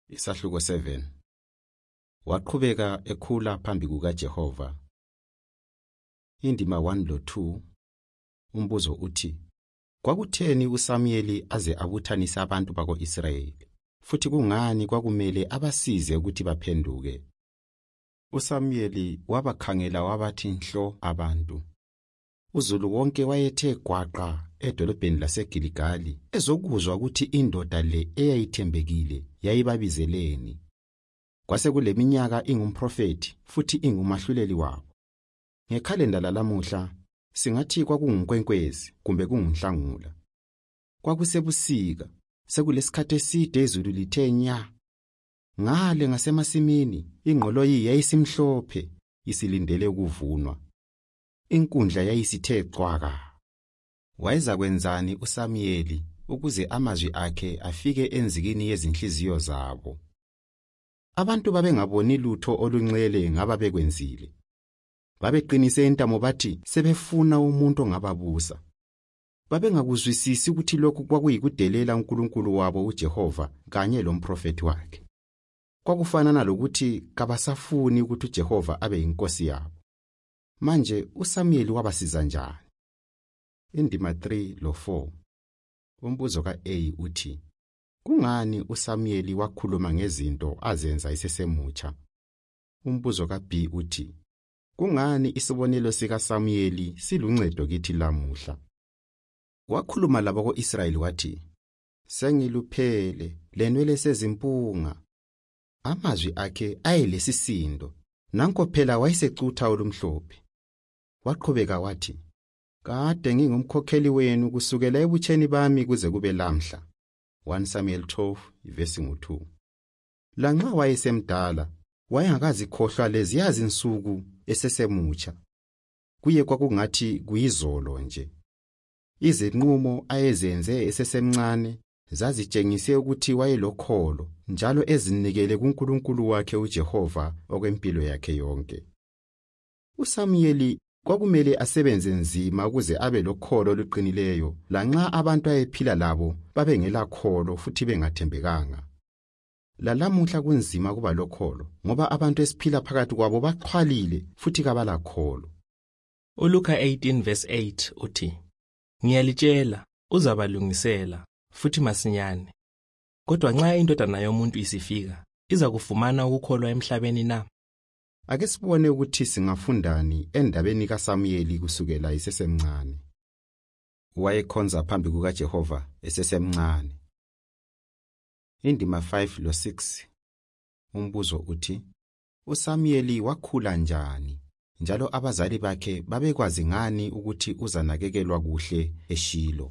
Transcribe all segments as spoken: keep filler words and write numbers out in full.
Isahluko seven. Waqhubeka ekhula phambi kukaJehova. Indima one lo two. Umbuzo uthi: Kwakutheni uSamuyeli aze abuthanisa abantu bako-Israyeli? Futhi kungani kwakumele abasize ukuthi baphenduke? USamuyeli wabakhangela wabathi nhlo abantu. Uzulu wonke wayethe gwaqa edolobheni laseGiligali ezokuzwa ukuthi indoda le eyayithembekile yayibabizeleni. Kwase kuleminyaka ingumprofeti futhi ingumahluleli wabo. Ngekhalenda lalamuhla singathi kwakungumkwenkwezi kumbe kungunhlangula. Kwakusebusika, sekulesikhathi eside izulu lithe nya. Ngale ngasemasimini ingqoloyi yayisimhlophe isilindele ukuvunwa. Inkundla yayisithe cwaka. Wayeza kwenzani uSamuyeli ukuze amazwi akhe afike enzikini yezinhliziyo zabo? Abantu babengaboni lutho olunxele ngaba bekwenzile. Babeqinise intamo bathi sebefuna umuntu ongababusa. Babengakuzwisisi ukuthi lokhu kwakuyikudelela uNkulunkulu wabo uJehova kanye lomprofeti wakhe. Kwakufanana lokuthi kabasafuni ukuthi uJehova abe inkosi yabo. Manje uSamuyeli wabasiza njani? Indima three lo four. Umbuzo ka-A uthi: Kungani uSamuyeli wakhuluma ngezinto azenza isesemutsha? Umbuzo ka-B uthi: Kungani isibonelo sikaSamuyeli siluncedo kithi lamuhla? Wakhuluma labako-Israyeli wathi: Sengiluphele lenwele sezimpunga. Amazwi akhe ayelesisindo, nanko phela wayesecutha olumhlophe. Waqhubeka wathi: Kade ngingumkhokheli wenu kusukela ebutsheni bami kuze kube lamhla. one Samuel twelve verse two. Lanxa wayesemdala, wayengakazikhohlwa leziyazi insuku esesemutsha. Kuye kwakungathi kuyizolo nje. Izinqumo ayezenze esesemncane zazitshengise ukuthi wayelokholo njalo ezinikele kuNkulunkulu wakhe uJehova okwempilo yakhe yonke. uSamuyeli kwakumele asebenze nzima ukuze abe lokholo oluqinileyo lanxa abantu ayephila labo babengela kholo futhi bengathembekanga. Lalamuhla kunzima kuba lokholo ngoba abantu esiphila phakathi kwabo baxhwalile futhi kabala kholo. uLuka eighteen verse eight uthi: Ngiyalitshela uzabalungisela futhi masinyane. Kodwa nxa indodana yomuntu isifika, iza kufumana ukukholwa emhlabeni na? Ake sibone ukuthi singafundani endabeni kaSamuyeli kusukela isesemncane. Wayekhonza phambi kukaJehova esesemncane. Indima five lo six. Umbuzo uthi: uSamuyeli wakhula njani? Njalo abazali bakhe babekwazi ngani ukuthi uzanakekelwa kuhle eShilo?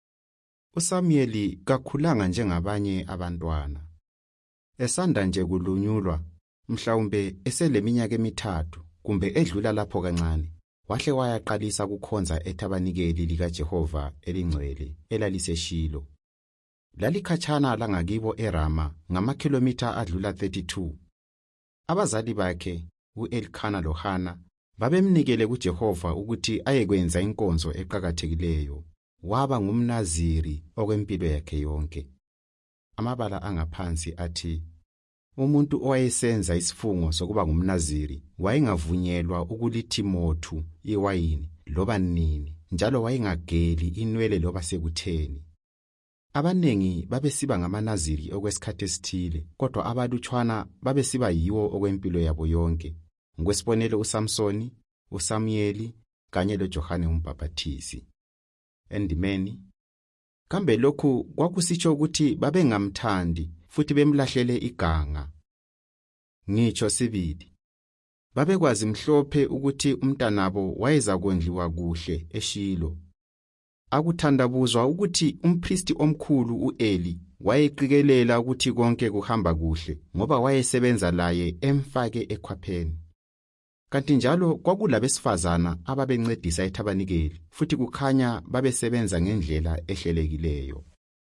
uSamuyeli kakhulanga njengabanye abantwana. Esanda nje kulunyulwa, mhlawumbe eseleminyaka emithathu kumbe edlula lapho kancane, wahle wayaqalisa ukukhonza ethabanikeli likaJehova elingcwele elaliseShilo. Lalikhatshana langakibo eRama ngamakhilomitha adlula thirty-two. Abazali bakhe, uElkana loHana, babemnikele kuJehova ukuthi ayekwenza inkonzo eqhakathekileyo. Waba ngumNaziri okwempilo yakhe yonke. Amabala angaphansi athi: Umuntu owayesenza isifungo sokuba ngumNaziri wayengavunyelwa ukulithi mothu iwayini loba nini, njalo wayengageli inwele loba sekutheni. Abanengi babesiba ngamaNaziri okwesikhathi esithile, kodwa abalutshwana babesiba yiwo okwempilo yabo yonke. Ngokwesibonelo uSamsoni, uSamuyeli kanye loJohane uMbhaphathizi. Endimeni, kambe lokhu kwakusitsho ukuthi babengamthandi futhi bemlahlele iganga? Ngitsho sibili, babekwazi mhlophe ukuthi umntanabo wayeza kondliwa kuhle eShilo. Akuthandabuzwa ukuthi umpristi omkhulu uEli wayeqikelela ukuthi konke kuhamba kuhle ngoba wayesebenza laye emfake ekhwapheni. Kanti njalo kwakulabesifazana ababencedisa ethabanikeli futhi kukhanya babesebenza ngendlela ehlelekileyo.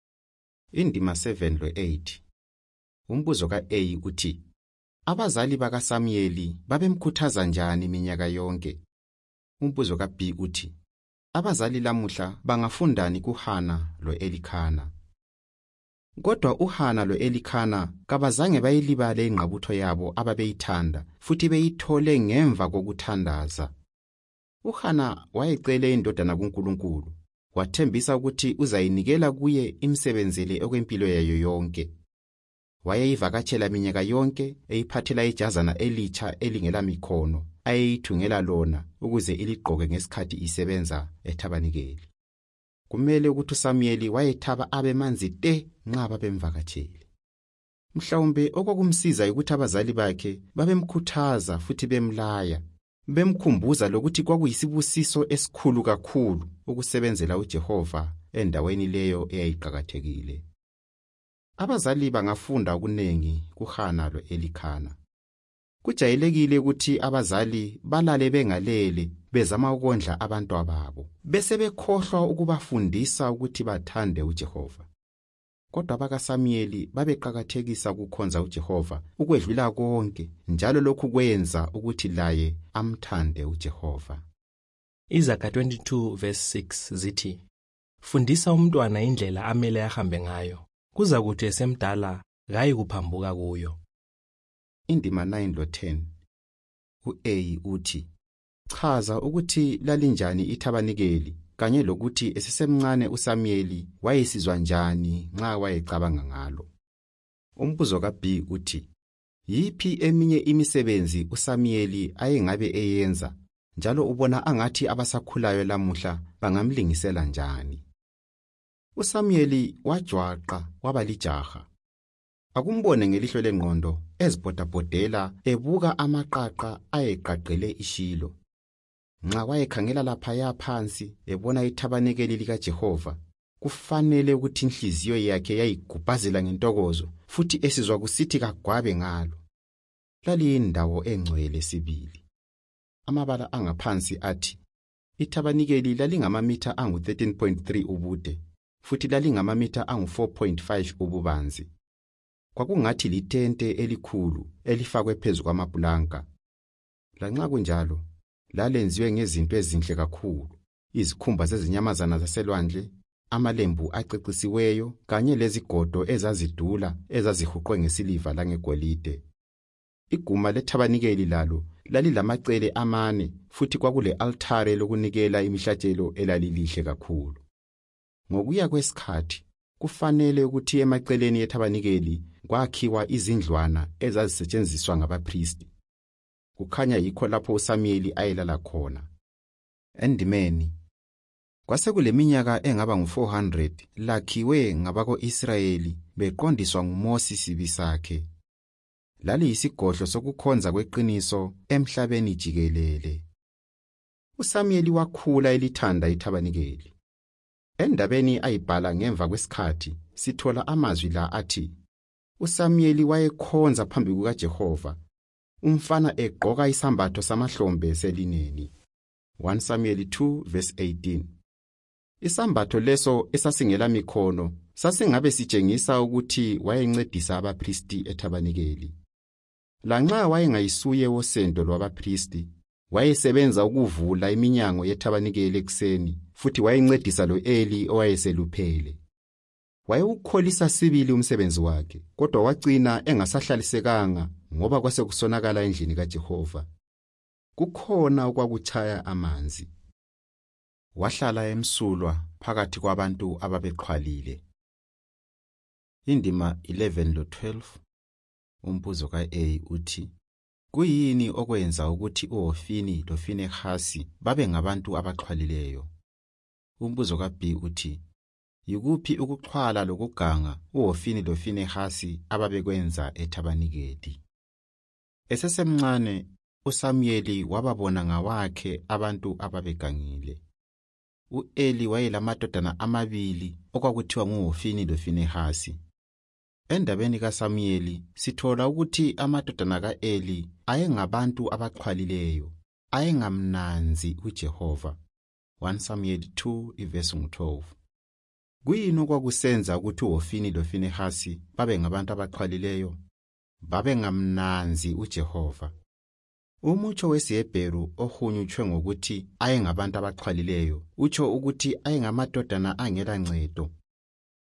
Indima seven lo eight. Umbuzo ka-A uthi: Abazali bakaSamuyeli babemkhuthaza njani minyaka yonke? Umbuzo ka-B uthi: Abazali lamuhla bangafundani kuHana lo Elikana? Kodwa uHana lo-Elikhana kabazange bayilibale ingqabutho yabo ababeyithanda futhi beyithole ngemva kokuthandaza. uHana wayecele indodana kuNkulunkulu, wathembisa ukuthi uzayinikela kuye imsebenzele okwempilo yayo yonke. Wayeyivakatshela minyaka yonke eyiphathela ijazana elitsha elingela mikhono ayeyithungela lona ukuze iligqoke ngesikhathi isebenza ethabanikeli. Kumele ukuthi uSamuyeli wayethaba abemanzi te nxa babemvakatshele. Mhlawumbe okwakumsiza ukuthi abazali bakhe babemkhuthaza futhi bemlaya, bemkhumbuza lokuthi kwakuyisibusiso esikhulu kakhulu ukusebenzela uJehova endaweni leyo eyayiqhakathekile. Abazali bangafunda okunengi kuHana lo-Elikhana. Kujayelekile ukuthi abazali balale bengalele bezama ukondla abantwana babo, bese bekhohlwa ukubafundisa ukuthi bathande uJehova. Kodwa abakaSamuyeli babeqhakathekisa ukukhonza uJehova ukwedlula konke, njalo lokhu kwenza ukuthi laye amthande uJehova. Izaga twenty-two verse six zithi, fundisa umntwana indlela amele ahambe ngayo, kuza kuthi esemdala kayi kuphambuka kuyo. Indima nine lo ten. U-A uthi, chaza ukuthi lalinjani ithabanikeli kanye lokuthi esesemncane uSamuyeli wayesizwa njani nxa wayecabanga ngalo. Umbuzo ka-B uthi, yiphi eminye imisebenzi uSamuyeli ayengabe eyenza njalo ubona angathi abasakhulayo lamuhla bangamlingisela njani? uSamuyeli wajwaqa waba lijaha. Akumbone ngelihlo lengqondo ezibhodabhodela ebuka amaqaqa ayeqaqele iShilo. Nxa wayekhangela lapha phansi ebona ithabanikeli likaJehova, kufanele ukuthi inhliziyo yakhe yayigubhazela ngentokozo futhi esizwa kusithi kagwabe ngalo. Laliyindawo engcwele sibili. Amabala angaphansi athi, ithabanikeli lalingamamitha angu thirteen point three ubude futhi lalingamamitha angu four point five ububanzi. Kwakungathi litente elikhulu elifakwe phezu kwamaplanka. Lanxa kunjalo, lalenziwe ngezinto ezinhle kakhulu, izikhumba zezinyamazana zaselwandle, amalembu acecisiweyo kanye lezigodo ezazidula ezazihuqwe ngesiliva langegolide. Iguma lethabanikeli lalo lalilamacele amane futhi kwakule altare lokunikela imihlatshelo elalilihle kakhulu. Ngokuya kwesikhathi, kufanele ukuthi emaceleni ethabanikeli kwakhiwa izindlwana ezazisetshenziswa ngabapristi. Kukhanya yikho lapho uSamuyeli ayelala khona. Endimeni, kwasekule minyaka engaba ngu four hundred lakhiwe ngabako-Israyeli beqondiswa nguMosi sibi sakhe. Lali yisigodlo sokukhonza kweqiniso emhlabeni jikelele. uSamuyeli wakhula elithanda ithabanikeli. Endabeni ayibhala ngemva kwesikhathi sithola amazwi la athi, uSamuyeli wayekhonza phambi kukaJehova, umfana egqoka isambatho samahlombe selineni. one Samuel two verse eighteen. Isambatho leso esasingela mikhono sasingabe sitshengisa ukuthi wayencedisa abapristi ethabanikeli. Lanxa wayengayisuye wosendo lwabapristi, wayesebenza ukuvula iminyango yethabanikeli ekseni futhi wayencedisa lo-Eli owayeseluphele. Wayewukholisa sibili umsebenzi wakhe, kodwa wagcina engasahlalisekanga ngoba kwase kusonakala endlini kaJehova. Kukhona okwakuchaya amanzi. Wahlala emsulwa phakathi kwabantu ababexhwalile. Indima eleven lo twelve. Umbuzo ka-A uthi, kuyini okwenza ukuthi uHofini loFinehasi babe ngabantu abaxhwalileyo? Umbuzo ka-B uthi, yikuphi ukuxhwala lokuganga uHofini loFinehasi ababekwenza ethabanikeli? Esesemncane, uSamuyeli wababona ngawakhe abantu ababegangile. U-Eli wayelamadodana amabili okwakuthiwa nguHofini loFinehasi. Endabeni kaSamuyeli sithola ukuthi amadodana ka-Eli ayengabantu abaxhwalileyo, ayengamnanzi uJehova. one Samuel two verse twelve. Kuyini okwakusenza ukuthi uHofini loFinehasi babe ngabantu abaxhwalileyo? Babengamnanzi uJehova. Umutsho wesiHebheru ohunyuthwe ngokuthi ayengabantu abaxhwalileyo utsho ukuthi ayengamadodana angela ncedo.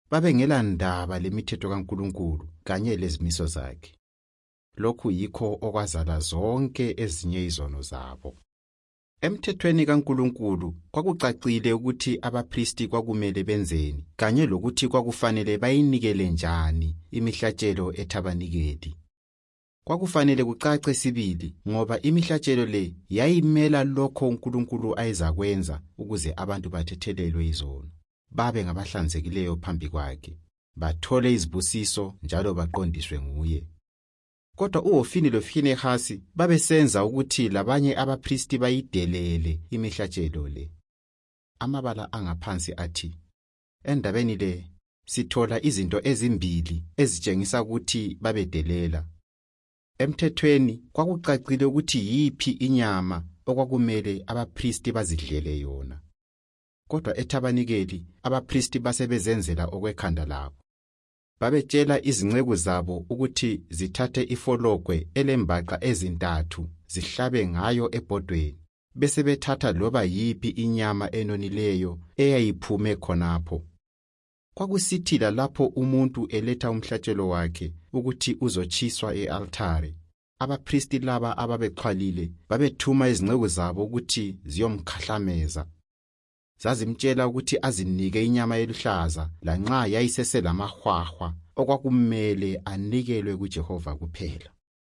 babengela ndaba lemithetho kaNkulunkulu kanye lezimiso zakhe. Lokhu yikho okwazala zonke ezinye izono zabo. Emthethweni kaNkulunkulu kwakucacile ukuthi abapristi kwakumele benzeni kanye lokuthi kwakufanele bayinikele njani imihlatshelo ethabanikeli. Kwakufanele kucace sibili ngoba imihlatshelo le yayimela lokho uNkulunkulu ayezakwenza ukuze abantu bathethelelwe izono, babe ngabahlanzekileyo phambi kwakhe, bathole izibusiso njalo baqondiswe nguye. Kodwa uHofini loFinehasi babesenza ukuthi labanye abapristi bayidelele imihlatshelo le. Amabala angaphansi athi, endabeni le sithola izinto ezimbili ezitshengisa ukuthi babedelela. Emthethweni kwakucacile ukuthi yiphi inyama okwakumele abapristi bazidlele yona. Kodwa ethabanikeli abapristi basebezenzela okwekhanda labo. Babetshela izinceku zabo ukuthi zithathe ifologwe elembaqa ezintathu zihlabe ngayo ebhodweni, bese bethatha loba yiphi inyama enonileyo eyayiphume khonapho. Kwakusithila lapho umuntu eletha umhlatshelo wakhe ukuthi uzotshiswa e-altare, abapristi laba ababexhwalile babethuma izinceku zabo ukuthi ziyomkhahlameza. Zazimtshela ukuthi azinike inyama eluhlaza lanxa yayiseselamahwahwa okwakumele anikelwe kuJehova kuphela.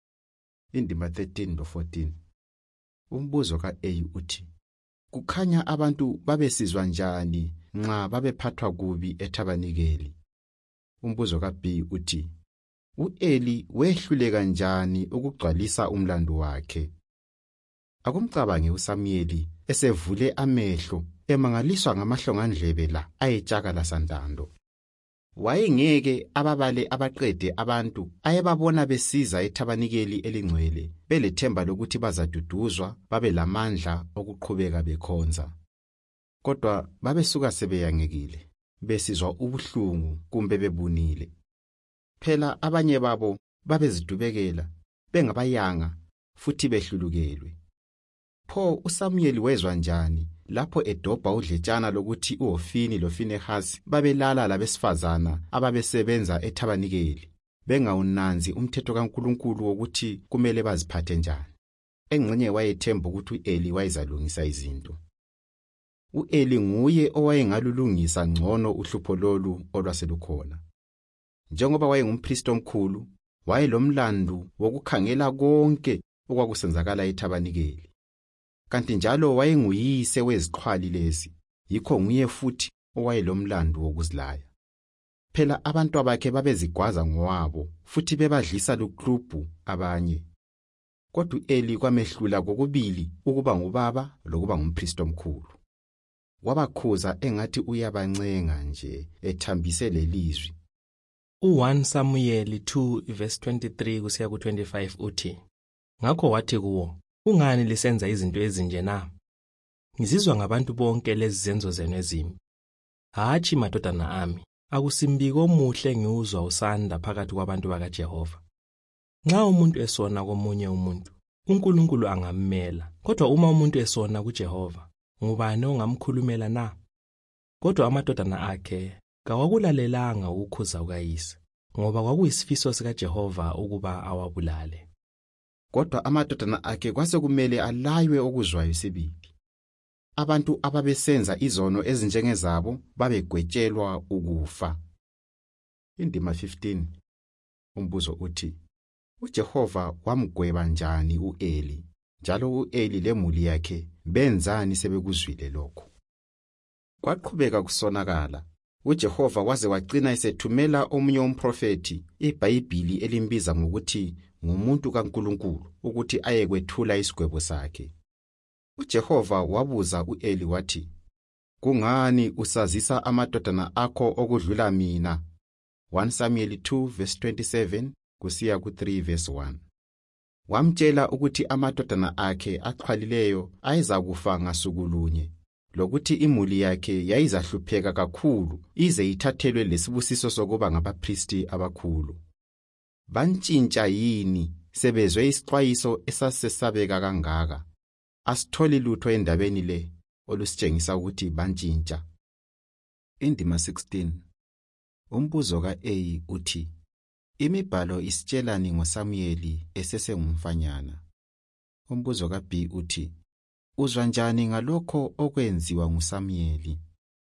Indima thirteen lo fourteen. Umbuzo ka-A uthi, kukhanya abantu babesizwa njani nxa babephathwa kubi ethabanikeli? Umbuzo ka-B uthi, u-Eli wehluleka njani ukugcwalisa umlando wakhe? Akumcabange uSamuyeli esevule amehlo emangaliswa ngamahlongandlebe la ayetshakala santando. Wayengeke ababale abaqede abantu ayebabona besiza ethabanikeli elingcwele belethemba lokuthi bazaduduzwa babe lamandla okuqhubeka bekhonza. Kodwa babesuka sebeyangekile, besizwa ubuhlungu kumbe bebunile. Phela abanye babo babezidubekela, bengabayanga futhi behlulukelwe. Pho uSamuyeli wezwa njani lapho edobha udletshana lokuthi uHofini loFinehasi babelala labesifazana ababesebenza ethabanikeli, bengawunanzi umthetho kaNkulunkulu wokuthi kumele baziphathe njani? Engxenye wayethemba ukuthi uEli wayezalungisa izinto. U-Eli nguye owayengalulungisa ngcono uhlupho lolu olwaselukhona. Njengoba wayengumpristi omkhulu, wayelomlandu wokukhangela konke okwakusenzakala ethabanikeli. Kanti njalo wayenguyise wezixhwali lezi, yikho nguye futhi owayelomlandu wokuzilaya. Phela abantu abakhe babezigwaza ngowabo futhi bebadlisa luklubhu abanye. Kodwa uEli kwamehlula kokubili ukuba ngubaba lokuba ngumpristi omkhulu. Wabakhuza engathi uyabancenga nje ethambise lelizwi. u-First Samuel two verse twenty-three kusiya ku twenty-five uthi, ngakho wathi kuwo, ungani lisenza izinto ezinje na? Ngizizwa ngabantu bonke lezi zenzo zenu ezimbi. Hatshi madodana ami, akusimbiko omuhle ngiuzwa usanda phakathi kwabantu bakaJehova. Nxa umuntu esona komunye umuntu, uNkulunkulu angammela, kodwa uma umuntu esona kuJehova, ngubani ongamkhulumela na? Kodwa amadodana akhe kawakulalelanga ukukhuza kukayise, ngoba kwakuyisifiso sikaJehova ukuba awabulale. Kodwa amadodana akhe kwase kumele alaywe okuzwayo sibili. Abantu ababesenza izono ezinjengezabo babegwetshelwa ukufa. Indima fifteen. Umbuzo uthi, uJehova wamgweba njani uEli, njalo uEli lemuli yakhe benzani sebekuzwile lokho? Kwaqhubeka kusonakala. uJehova waze wagcina esethumela omunye umprofeti iBhayibhili elimbiza ngokuthi ngumuntu kaNkulunkulu ukuthi ayekwethula isigwebo sakhe. uJehova wabuza uEli wathi, kungani usazisa amadodana akho okudlula mina? First Samuel two verse twenty-seven kusiya ku three verse one. Wamtshela ukuthi amadodana akhe axhwalileyo ayezakufa ngasukulunye, lokuthi imuli yakhe yayizahlupheka kakhulu ize ithathelwe lesibusiso sokuba ngabapristi abakhulu. Bantshintsha yini sebezwe isixwayiso esasesabeka kangaka? Asitholi lutho endabeni le olusitshengisa ukuthi bantshintsha. Indima sixteen. Umbuzo ka-A uthi, imibhalo isitshelani ngoSamuyeli esesengumfanyana? Umbuzo ka-B uthi, uzwa njani ngalokho okwenziwa nguSamuyeli?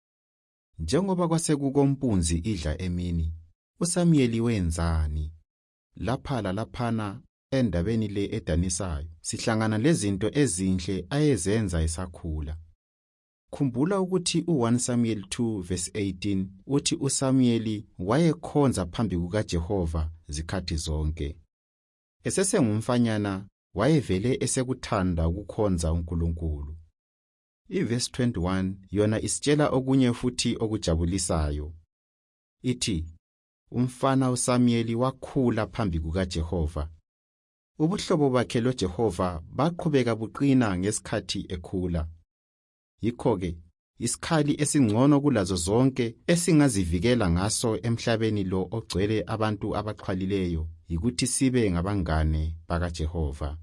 Njengoba kwasekukompunzi idla emini, uSamuyeli wenzani? Lapha lalaphana endabeni le edanisayo, sihlangana lezinto ezinhle ayezenza esakhula. Khumbula ukuthi u-First Samuel two verse eighteen uthi uSamuyeli wayekhonza phambi kukaJehova zikhathi zonke. Esesengumfanyana wayevele esekuthanda ukukhonza uNkulunkulu. I-verse twenty-one yona isitshela okunye futhi okujabulisayo. Ithi, umfana uSamuyeli wakhula phambi kukaJehova. Ubuhlobo bakhe loJehova baqhubeka buqina ngesikhathi ekhula. Yikho-ke, isikhali esingcono kulazo zonke esingazivikela ngaso emhlabeni lo ogcwele abantu abaxhwalileyo yikuthi sibe ngabangane bakaJehova.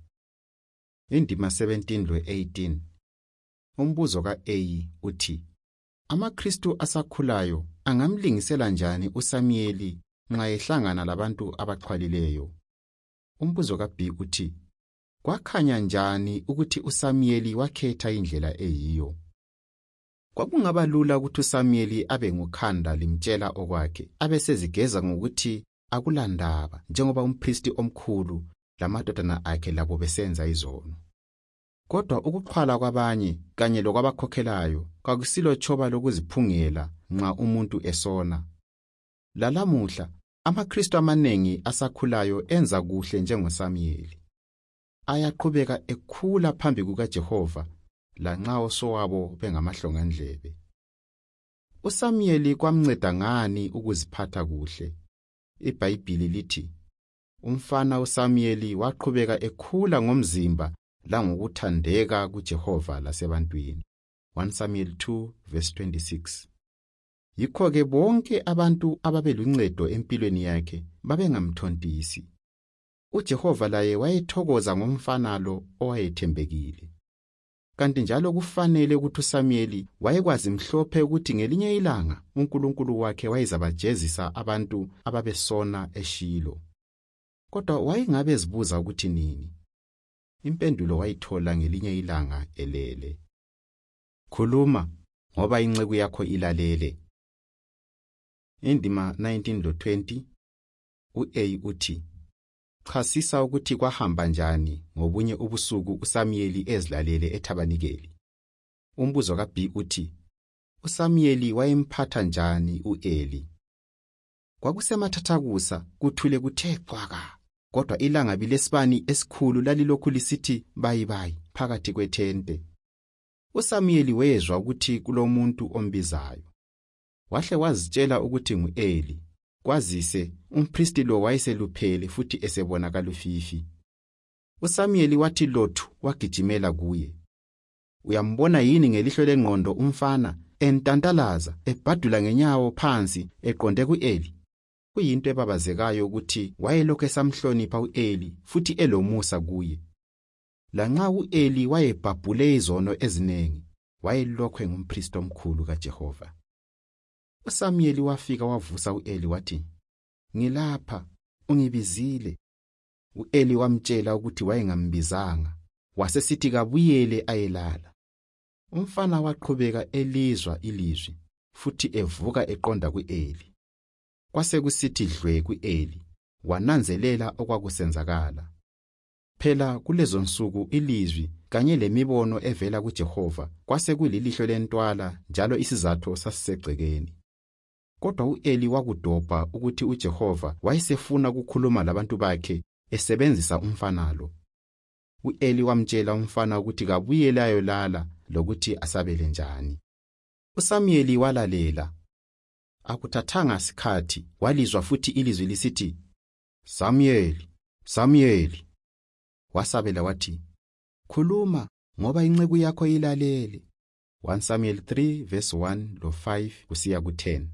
Indima seventeen lo eighteen. Umbuzo ka-A uthi, amaKristu asakhulayo angamlingisela njani uSamuyeli nxa ehlangana labantu abaxhwalileyo? Umbuzo ka-B uthi, kwakhanya njani ukuthi uSamuyeli wakhetha indlela eyiyo? Kwakungaba lula ukuthi uSamuyeli abe ngukhanda limtshela okwakhe, abe sezigeza ngokuthi akulandaba njengoba umpristi omkhulu lamadodana akhe labo besenza izono. Kodwa ukuxhwala kwabanye kanye lokwabakhokhelayo kwakusilo tshoba lokuziphungela nxa umuntu esona. Lalamuhla amaKristu amanengi asakhulayo enza kuhle njengoSamuyeli. Ayaqhubeka ekhula phambi kukaJehova lanxa osowabo bengamahlongandlebe. USamuyeli kwamnceda ngani ukuziphatha kuhle? IBhayibhili lithi, umfana uSamuyeli waqhubeka ekhula ngomzimba langokuthandeka kuJehova lasebantwini. First Samuel two verse twenty-six. Yikho-ke bonke abantu ababeluncedo empilweni yakhe babengamthontisi. UJehova laye wayethokoza ngomfana lo owayethembekile. Kanti njalo kufanele ukuthi uSamuyeli wayekwazi mhlophe ukuthi ngelinye ilanga uNkulunkulu wakhe wayezabajezisa abantu ababesona eShilo. Kodwa wayengabe ezibuza ukuthi nini? Impendulo wayithola ngelinye ilanga elele. Khuluma ngoba inceku yakho ilalele. Indima nineteen lo twenty. U-A uthi, chasisa ukuthi kwahamba njani ngobunye ubusuku uSamuyeli ezilalele ethabanikeli. Umbuzo ka-B uthi, uSamuyeli wayemphatha njani u-Eli? Kwakusemathathakusa kuthule kuthe xwaka, kodwa ilangabi lesibani esikhulu lalilokhu lisithi bayibayi phakathi kwethente. uSamuyeli wezwa ukuthi kulomuntu ombizayo. Wahle wazitshela ukuthi ngu-Eli, kwazise umpristi lo wayeseluphele futhi esebonakala ufifi. uSamuyeli wathi lothu wagijimela kuye. Uyambona yini ngelihlo lengqondo umfana entantalaza ebhadula ngenyawo phansi eqonde ku-Eli? Kuyinto ebabazekayo ukuthi wayelokhu esamhlonipha u-Eli futhi elomusa kuye. Lanxa u-Eli wayebhabhule izono ezinengi, wayelokhu ngumpristi omkhulu kaJehova. uSamuyeli wafika wavusa u-Eli wathi, ngilapha, ungibizile. U-Eli wamtshela ukuthi wayengambizanga, wasesithi kabuyele ayelala. Umfana waqhubeka elizwa ilizwi futhi evuka eqonda ku-Eli. Kwase kusithi dlwe ku-Eli, wananzelela okwakusenzakala. Phela kulezo nsuku ilizwi kanye lemibono evela kuJehova kwase kulilihlo lentwala njalo isizathu sasisegcekeni. Kodwa u-Eli wakudobha ukuthi uJehova wayesefuna ukukhuluma labantu bakhe esebenzisa umfana lo. U-Eli wamtshela umfana ukuthi kabuyele ayolala lokuthi asabele njani. uSamuyeli walalela. Akuthathanga sikhathi walizwa futhi ilizwi lisithi, Samuyeli, Samuyeli. Wasabela wathi, khuluma ngoba inceku yakho ilalele. First Samuel three verse one lo five kusiya ku-ten.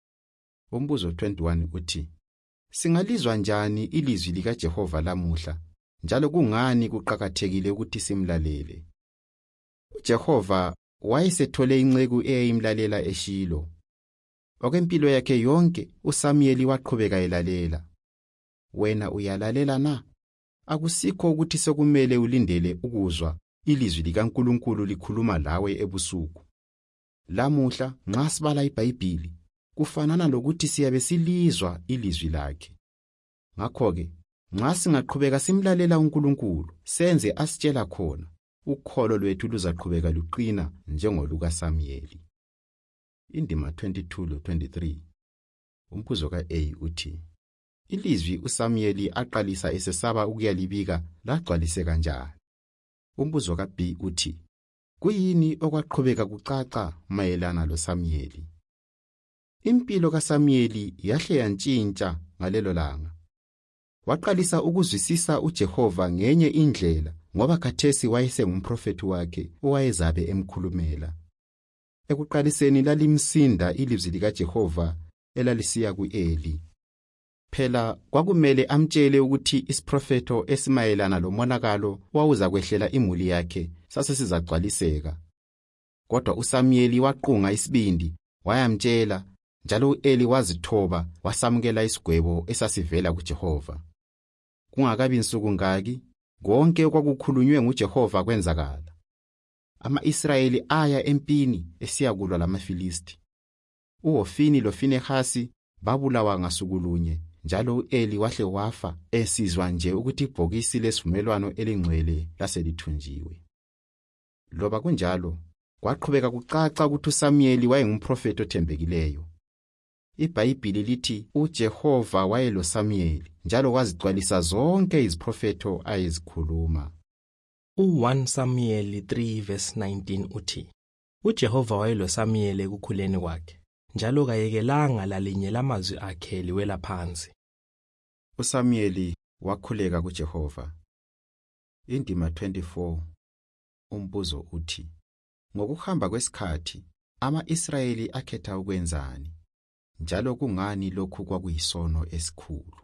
Umbuzo twenty-one uthi, singalizwa njani ilizwi likaJehova lamuhla, njalo kungani kuqakathekile ukuthi simlalele? uJehova wayesethole inceku eyayimlalela eShilo. Okwempilo yakhe yonke uSamuyeli waqhubeka elalela. Wena uyalalela na? Akusikho ukuthi sekumele ulindele ukuzwa ilizwi likaNkulunkulu likhuluma lawe ebusuku. Lamuhla nxa sibala iBhayibhili kufanana lokuthi siyabe silizwa ilizwi lakhe. Ngakho-ke nxa singaqhubeka simlalela uNkulunkulu senze asitshela khona, ukholo lwethu luzaqhubeka luqina njengoluka Samuyeli. Indima twenty-two lo twenty-three. Umbuzo ka-A uthi, ilizwi uSamuyeli aqalisa esesaba ukuyalibika lagcwalise kanjani? Umbuzo ka-B uthi, kuyini okwaqhubeka kucaca mayelana loSamuyeli? Impilo kaSamuyeli yahle yantshintsha ngalelo langa. Waqalisa ukuzwisisa uJehova ngenye indlela ngoba khathesi wayesengumprofeti wakhe owayezabe emkhulumela. Ekuqaliseni lalimsinda ilizwi likaJehova elalisiya ku-Eli. Phela kwakumele amtshele ukuthi isiprofeto esimayelana lomonakalo wawuza kwehlela imuli yakhe sasesizagcwaliseka. Kodwa uSamuyeli waqunga isibindi wayamtshela, njalo u-Eli wazithoba wasamukela isigwebo esasivela kuJehova. Kungakabi insuku ngaki, konke okwakukhulunywe nguJehova kwenzakala. Ama-Israyeli aya empini esiyakulwa lamaFilisti. uHofini loFinehasi babulawa ngasukulunye, njalo u-Eli wahle wafa esizwa nje ukuthi ibhokisi lesivumelwano elingcwele laselithunjiwe. Loba kunjalo, kwaqhubeka kucaca ukuthi uSamuyeli wayengumprofeti othembekileyo. IBhayibhili lithi uJehova wayeloSamuyeli njalo wazigcwalisa zonke iziprofeto ayezikhuluma. u-First Samuel three verse nineteen uthi, uJehova wayeloSamuyeli ekukhuleni kwakhe, njalo kayekelanga lalinye lamazwi akhe liwela phansi. uSamuyeli wakhuleka kuJehova. Indima twenty-four. Umbuzo uthi, ngokuhamba kwesikhathi ama-Israyeli akhetha ukwenzani? Njalo kungani lokhu kwakuyisono esikhulu?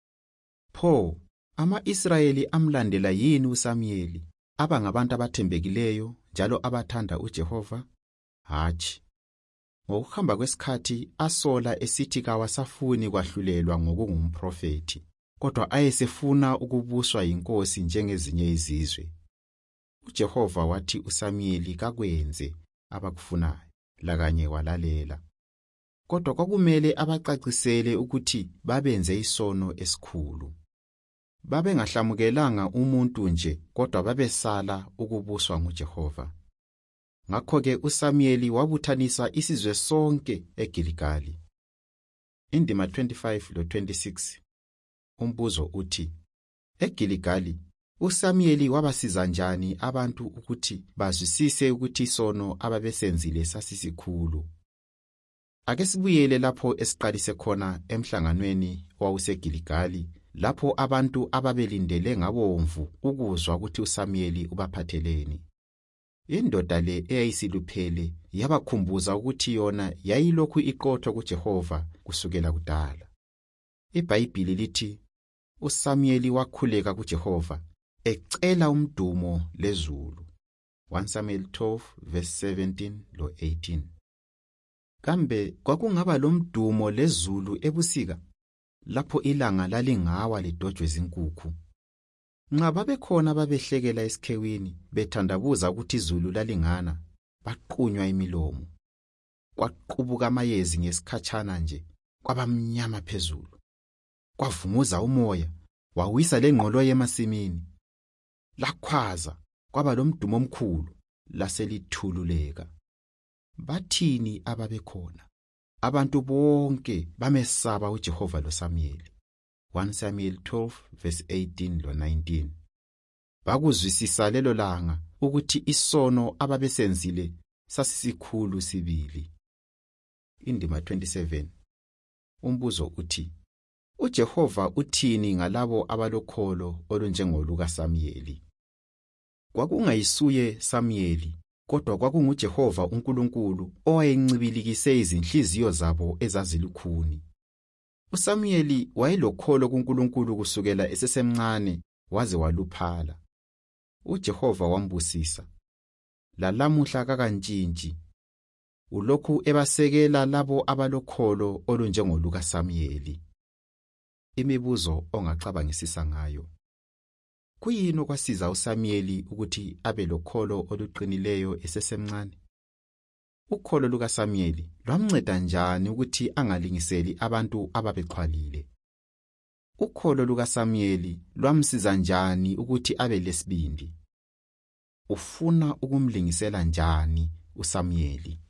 Pho ama-Israyeli amlandela yini uSamuyeli aba ngabantu abathembekileyo njalo abathanda uJehova? Hatshi. Ngokuhamba kwesikhathi asola esithi kawasafuni kwahlulelwa ngokungumprofeti, kodwa ayesefuna ukubuswa yinkosi njengezinye izizwe. uJehova wathi uSamuyeli kakwenze abakufunayo, lakanye walalela. Kodwa kwakumele abacacisele ukuthi babenze isono esikhulu. Babengahlamukelanga umuntu nje, kodwa babesala ukubuswa nguJehova. Ngakho-ke uSamuyeli wabuthanisa isizwe sonke eGiligali. Indima twenty-five lo twenty-six. Umbuzo uthi, eGiligali uSamuyeli wabasiza njani abantu ukuthi bazwisise ukuthi isono ababesenzile sasisikhulu? Ake sibuyele lapho esiqalise khona emhlanganweni wawuseGiligali, lapho abantu ababelindele ngabomvu ukuzwa ukuthi uSamuyeli ubaphatheleni. Indoda le eyayisiluphele yabakhumbuza ukuthi yona yayilokhu iqotho kuJehova kusukela kudala. IBhayibhili lithi uSamuyeli wakhuleka kuJehova ecela umdumo lezulu. First Samuel twelve verse seventeen lo eighteen. Kambe kwakungaba lomdumo lezulu ebusika lapho ilanga lalingawa lidojwe zinkukhu? Nxa babekhona babehlekela esikhewini bethandabuza ukuthi izulu lalingana, baqunywa imilomo. Kwaqubuka amayezi ngesikhatshana nje, kwabamnyama phezulu. Kwavunguza umoya, wawisa lengqolo yemasimini. Lakhwaza, kwaba lomdumo omkhulu, laselithululeka. Bathini ababekhona? Abantu bonke bamesaba uJehova loSamuyeli. First Samuel twelve verse eighteen lo nineteen. Bakuzwisisa lelo langa ukuthi isono ababesenzile sasisikhulu sibili. Indima twenty-seven. Umbuzo uthi, uJehova uthini ngalabo abalokholo olunjengoluka Samuyeli? Kwakungayisuye Samuyeli, kodwa kwakunguJehova uNkulunkulu owayencibilikise izinhliziyo zabo ezazilukhuni. uSamuyeli wayelokholo kuNkulunkulu kusukela esesemncane waze waluphala. uJehova wambusisa. Lalamuhla kakantshintshi. ulokhu ebasekela labo abalokholo olunjengoluka Samuyeli. Imibuzo ongacabangisisa ngayo. Kuyini okwasiza uSamuyeli ukuthi abe lokholo oluqinileyo esesemncane? Ukholo luka Samuyeli lwamnceda njani ukuthi angalingiseli abantu ababexhwalile? Ukholo luka Samuyeli lwamsiza njani ukuthi abe lesibindi? Ufuna ukumlingisela njani uSamuyeli?